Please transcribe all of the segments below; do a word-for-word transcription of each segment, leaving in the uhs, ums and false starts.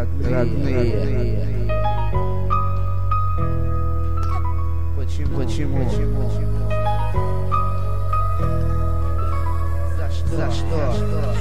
родные, родные. Почему, почему, почему? За что? За что?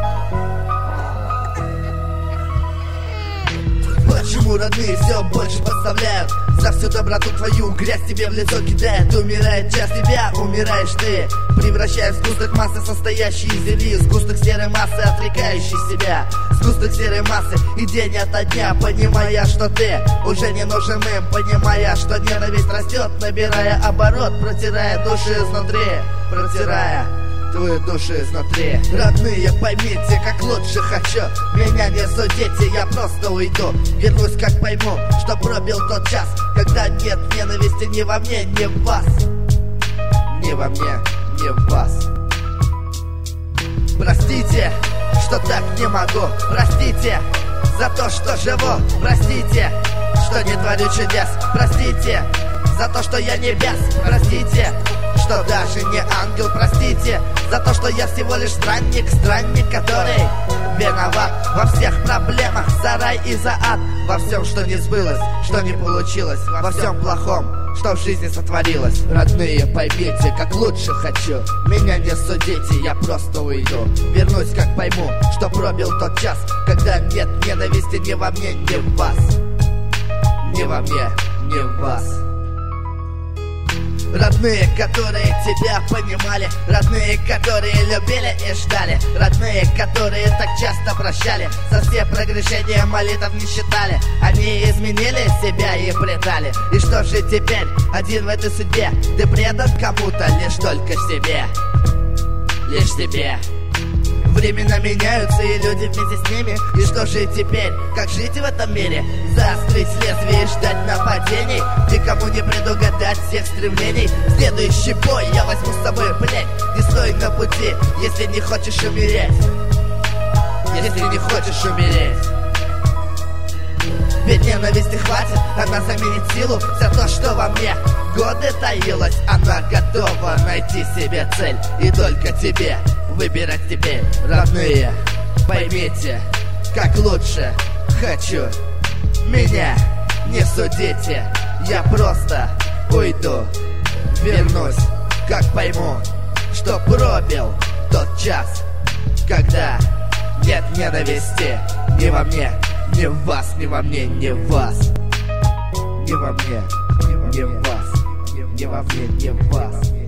Почему родные все больше подставляют? За всю доброту твою грязь тебе в лицо кидает. Умирает часть тебя, умираешь ты, превращая в сгусток массы, состоящий из земли. Сгусток серой массы, отрекающий себя. Сгусток серой массы и день ото дня, понимая, что ты уже не нужен им, понимая, что ненависть растет, набирая оборот, протирая души изнутри, протирая твою душу изнутри. Родные, поймите, как лучше хочу. Меня не судите, я просто уйду. Вернусь, как пойму, что пробил тот час, когда нет ненависти ни во мне, ни в вас. Ни во мне, ни в вас. Простите, что так не могу. Простите за то, что живу. Простите, что не творю чудес. Простите за то, что я не бес. Простите, что даже не ангел. Простите за то, что я всего лишь странник. Странник, который виноват во всех проблемах. За рай и за ад, во всем, что не сбылось, что не получилось, во всем плохом, что в жизни сотворилось. Родные, поймите, как лучше хочу. Меня не судите, я просто уйду. Вернусь, как пойму, что пробил тот час, когда нет ненависти ни во мне, ни в вас. Ни во мне, ни в вас. Родные, которые тебя понимали. Родные, которые любили и ждали. Родные, которые так часто прощали. За все прегрешения молитв не считали. Они изменили себя и предали. И что же теперь, один в этой судьбе? Ты предан кому-то, лишь только себе. Лишь себе. Времена меняются, и люди вместе с ними. И что же теперь? Как жить в этом мире? Заострить лезвие и ждать нападений? Никому не предугадать всех стремлений. Следующий бой я возьму с собой плеть. Не стой на пути, если не хочешь умереть. Если не хочешь умереть. Ведь ненависти хватит, она заменит силу. За то, что во мне годы таилась. Она готова найти себе цель. И только тебе выбирать теперь. Родные, поймите, как лучше хочу. Меня не судите, я просто уйду. Вернусь, как пойму, что пробил тот час, когда нет ненависти ни во мне, ни в вас, ни во мне, ни в вас. Ни во мне, ни в вас, ни во мне, ни в вас.